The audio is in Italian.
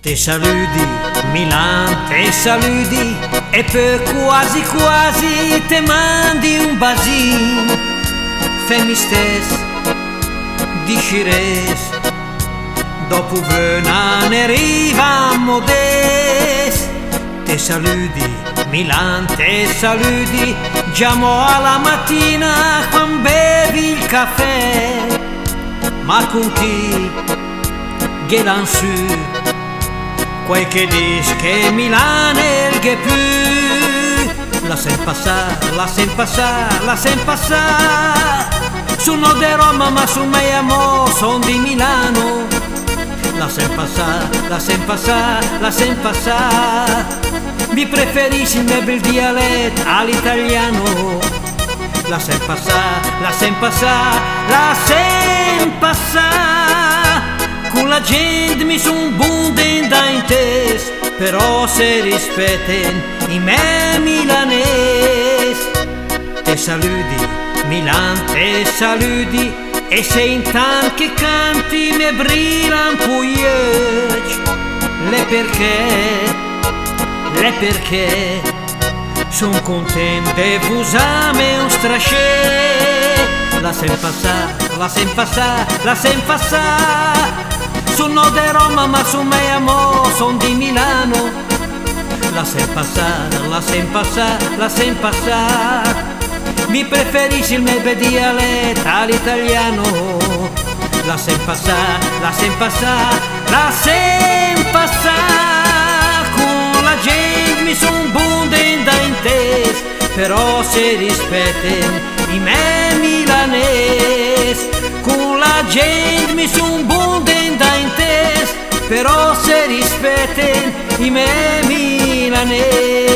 Te saluti, Milan, te saluti, e poi quasi quasi te mandi un basin. Femi stes, discires, dopo vena ne arrivamo des. Te saluti, Milan, te saluti, giamo alla mattina quando bevi il caffè. Ma con chi? Ghelan su, quel che dice che Milano è il che più. La sem passà, la sem passà, la sem passà. Sono di Roma ma su me amo, son di Milano. La sem passà, la sem passà, la sem passà. Mi preferisci il mio bel dialetto all'italiano. La sem passà, la sem passà, la sem passà. Con la gente mi son bunden da in test, però se rispetten i me milanes. Te saluti, Milan, te saluti, e se intanto che canti me brillan pugliec. Le perché son contento de vusame un strasce. La sem passà, la sem passà, la sem passà. Sono di Roma ma su me amo, son di Milano. La sem passà, la sem passà, la sem passà. Mi preferisci il mio bel dialetto all'italiano. La sem passà, la sem passà, la sem passà. Con la gente mi son bunden da in test, però se rispetten i me milanes. Con la gente mi son bunden da in test, però se rispetten i me milanes.